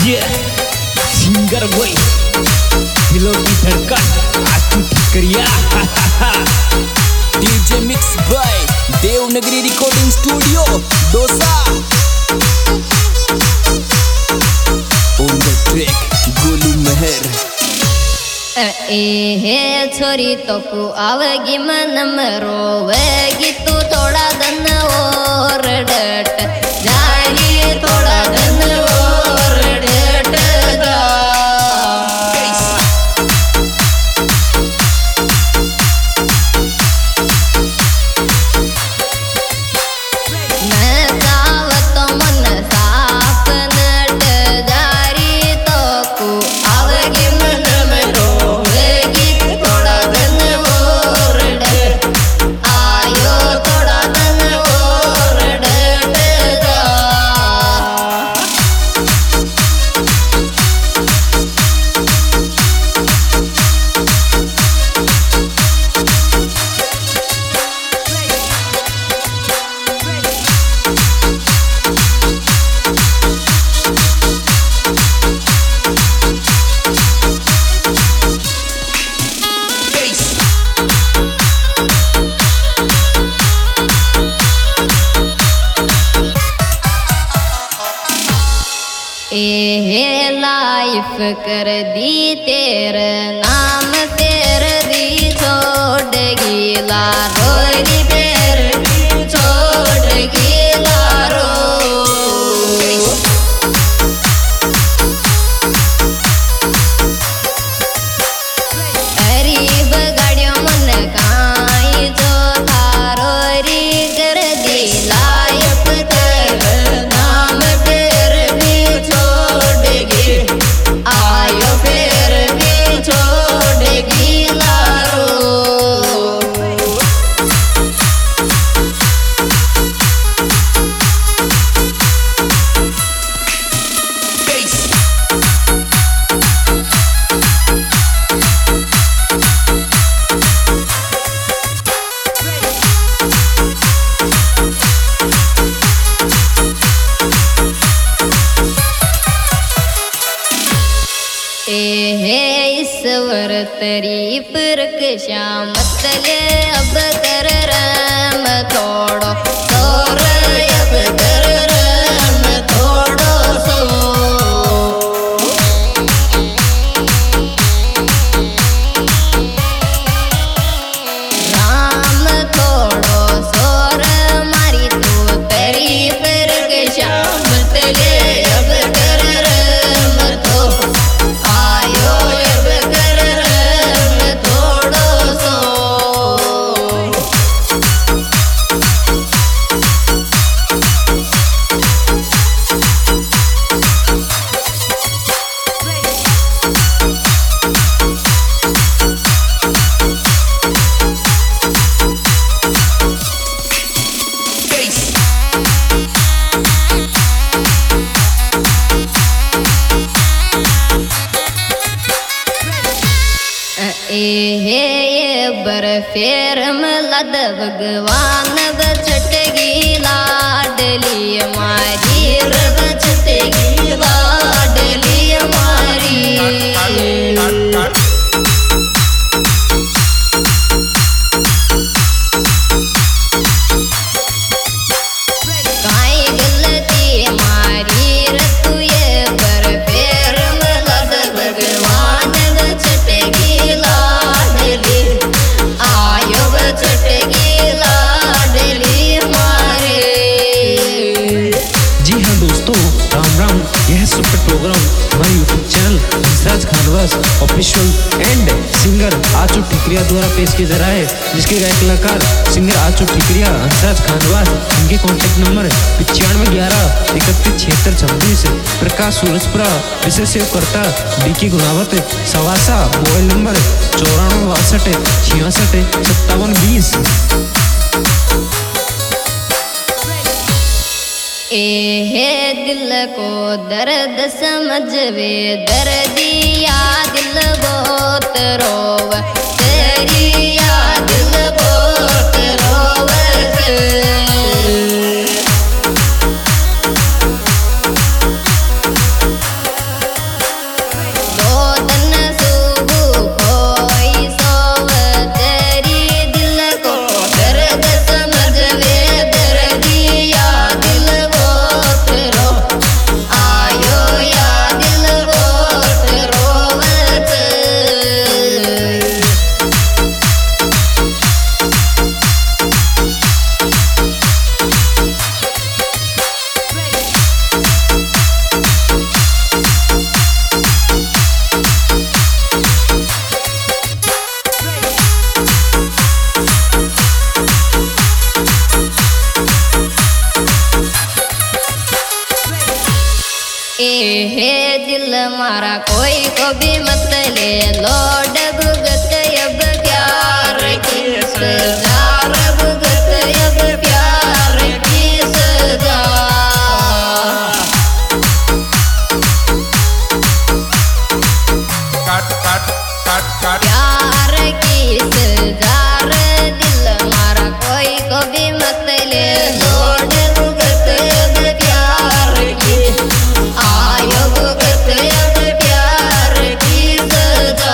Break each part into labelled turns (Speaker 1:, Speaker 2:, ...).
Speaker 1: Singer वही दिलों की धड़कन Ashu Thikariya.
Speaker 2: DJ mix by Devnagari recording studio Dosa. On the track Golu Mehar.
Speaker 3: ए छोरी तो को आवेगी मन में रोवेगी तू थोड़ा दिन और डट जाएगी थोड़ा दिन और डट जा। मैं चाहत मन साफ नट जारी तो को आवेगी मन में रोवेगी थोड़ा दिन और डट आयो थोड़ा दिन और डट जा। ए लाइफ कर दी तेरे नाम तेरे दी छोड़ गीला रोरी तेरे दी छोड़ गीला रो। गरीब गाड़ियों मन काई जो थारो री कर दी लाइफ तेरे नाम तेरे दी छोड़ेगी आयो फिर भी छोड़ेगी लारो। ईश्वर तेरी पुरख श्याम तले अब कर राम थोड़ो तोर अब कर राम थोड़ो सो। राम थोड़ो सोर मारी तू तेरी पुरख श्याम तले अब कर राम थो आयो अब कर राम थोड़ो सो। ये बर्फेर मलद भगवान बचटगी लाडली मारी रब चटगी लाडली मारी। काई गलती मारी रतु ये बर्फेर मलद भगवान बचटगी लाडली आयो बचटगी लाडली मारे।
Speaker 1: जी हाँ दोस्तों, राम राम। यह सुपर प्रोग्राम हमारे YouTube channel Hansraj Khanwas official and singer Achu Thikariya द्वारा पेश किया जा रहा है, जिसके गायक कलाकार सिंगर आचू ठिकरिया, हंसराज खानवास। इनके कॉन्टैक्ट नंबर 9511317626। प्रकाश सूरजपुरा, विशेष सेवकर्ता DK Gunawat Sawasa. Mobile number 9462665720।
Speaker 3: दिल को दर्द समझ वे दर्दिया दिल बहुत रोव तेरी या दिल बहुत रोव। हे दिल मारा कोई को भी मत ले लौट भुगत अब प्यार की सजा भुगत अब प्यार की सजा प्यार की सजा दिल मारा कोई को भी मत ले लौट भुगत अब प्यार की आयो भुगत अब प्यार की सजा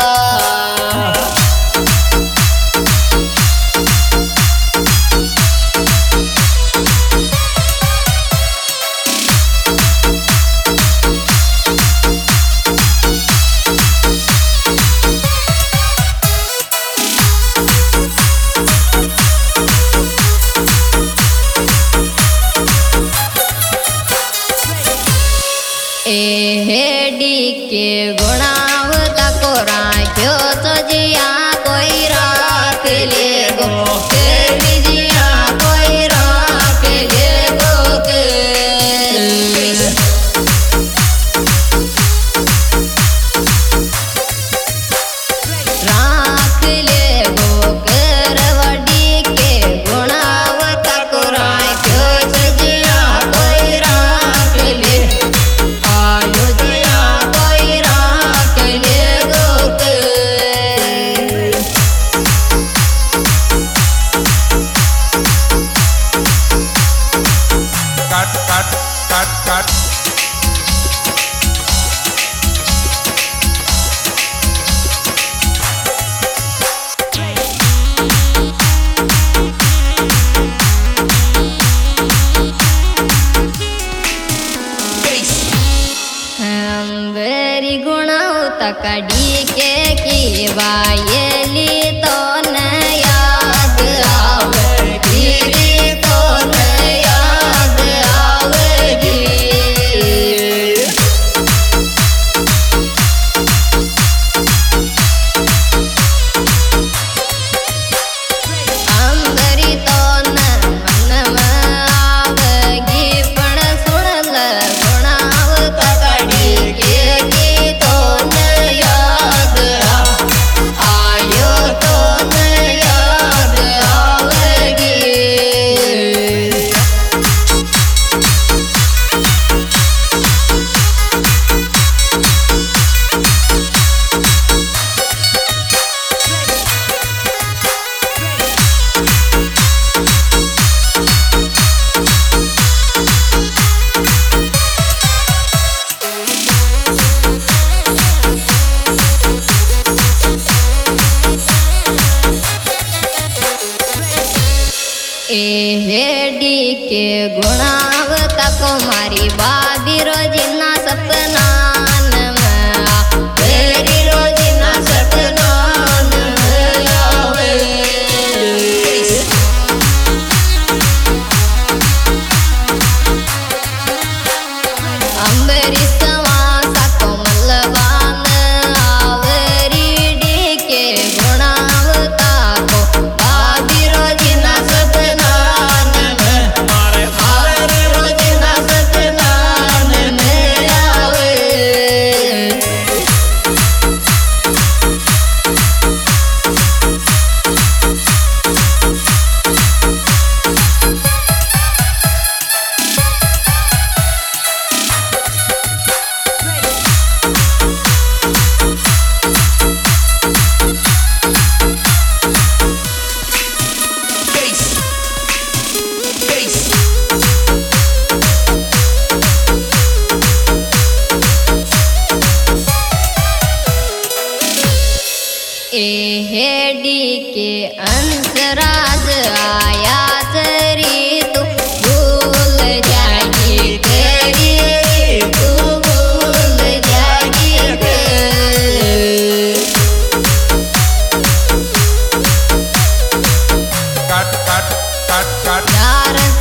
Speaker 3: एहेडी के गुणावता को राख्यो तो जिया कोई राख ले गो तेरी जिया कोई राख ले गो के राख ले गो करवडी के गुणावता को राख्यो तो जिया कोई राख ले आयो जिया कोई राख ले गो के अंबरी गुणावता कड़ी के की वायली तो न याद आवेगी तो न याद आवेगी अंबरी तो न मन आवेगी पण सुन ल गुणावता कड़ी के की तो न याद आयो तो न याद आवेगी एहेडी के गुणावता को मारी बाबी रोजिना सपना तेरी रोजिना सपना आवे अंबरी सवासा को मलवान आवरी डी के गुणावता को बाबी रोजिना सपना आवरी रोजिना सपना आवे एहेडी के अंतराज आया तरी तू भूल जाएगी तेरी तू भूल जाएगी यार